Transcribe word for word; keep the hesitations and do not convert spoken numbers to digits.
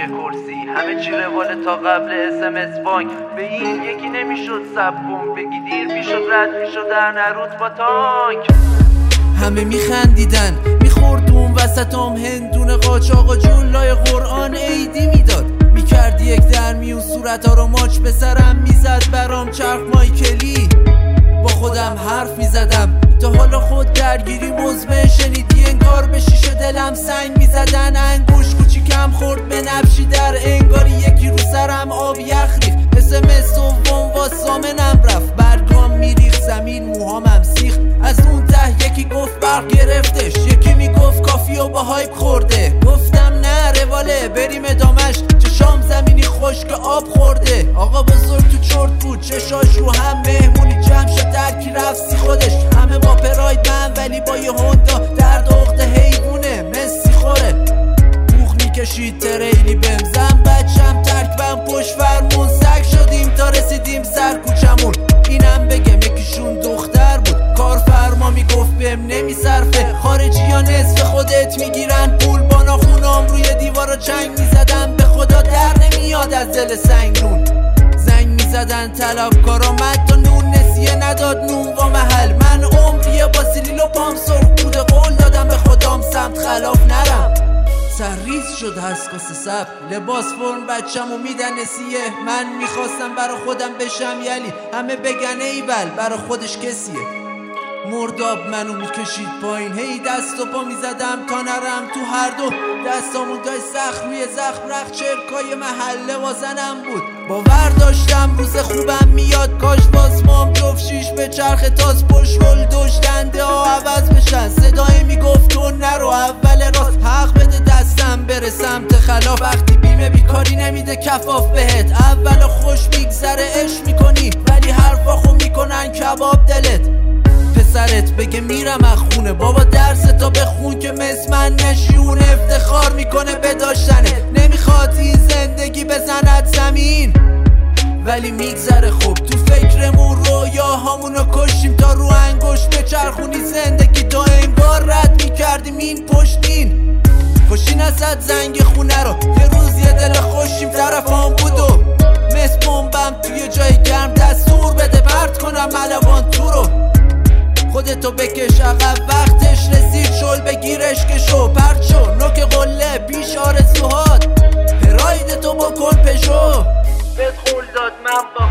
کرسی، همه چی روال تا قبل اس ام اس بانک. به این یکی نمیشد سب کن، بگی دیر میشد رد میشد در نروت با تانک. همه میخندیدن میخورد اون وسطم هندون قاچاق و جلای قرآن عیدی میداد. میکرد یک در میون صورت ها رو ماچ به سرم میزد برام چرخ مایکلی. با خودم حرف میزدم تا حالا خود درگیری مزمن شنیدی؟ انگار به شیشه دلم سنگ میزدن، انگوش کوچیکم خورد به نبشی در انگاری یکی رو سرم آب یخ ریخت. اس ام اس دوم واسامنم رفت، برگام میریخت زمین، موهامم سیخت. از اون ته یکی گفت برق گرفتش، یکی میگفت کافی و با هایپ خورده. گفتم نه رواله بریم ادامش، چشام زمینی خشک آب خورده. آقا بزرگ تو چرت بود، چشاش رو هم، مهمونی جمع شد درکی رفت سی خودش. همه با پراید من ولی با یه هوندا، درد عقد حیوونه مسی خوره. بوخ میکشید تریلی بمزم، بچم ترک بم پشت فرمون. سگ شدیم تا رسیدیم سر کوچمون. اینم بگم یکیشون دختر بود، کارفرما میگفت بهم نمیصرفه. خارجی ها نصف خودت میگیرن پول، با ناخونام روی دیوارا چنگ میزدم. به خدا در نمیاد از دل سنگنون. زنگ میزدن طلبکارا، مد تا نون نسیه نداد نون و محل. من عمریه با سلیل و پام سرخ بوده، قول دادم به خودم سمت خلاف نرم. سرریز شد هسکاس سب، لباس فرم بچم و میدن نسیه. من میخواستم برا خودم بشم یلی، همه بگن ایول برا خودش کسیه. مرداب منو میکشید پایین، هی دست و پا میزدم تا نرم تو هر دو. دستامون دای سخت روی زخم رخت، چرکای محله وازنم بود. باور داشتم روز خوبم میاد، کاش واسمام جفت شیش به چرخ تاز پشت رول دشتنده ها عوض بشن. صدایی میگفت تو نرو اول راست، حق بده دستم بره سمت خلاف. وقتی بیمه بیکاری نمیده کفاف بهت، اول خوش میگذره عشق میکنی ولی حرفا خو میکنن کباب دلت. پسرت بگه میرم از خونه، بابا درس تا بخون که مثل من نشیون. افتخار میکنه به داشتنه، نمیخواد این زندگی بزند زمین ولی میگذره خوب. تو فکرمون رویاهامونو کشیم تا رو انگوش بچرخونی زندگی. تا انگار رد میکردیم این پشتین خوشی نزد زنگ خونه رو. یه روز یه دل خوشیم طرفام بود و مثل بمبم توی جای گرم. دستور بده پرت کنم ملوان تو رو، خودتو بکش عقب وقتش رسید. شل بگیرش که شو پرت شو، نوک قله پیش آرزوهات. پرایدتو بکن پژو، بهت قول داد من با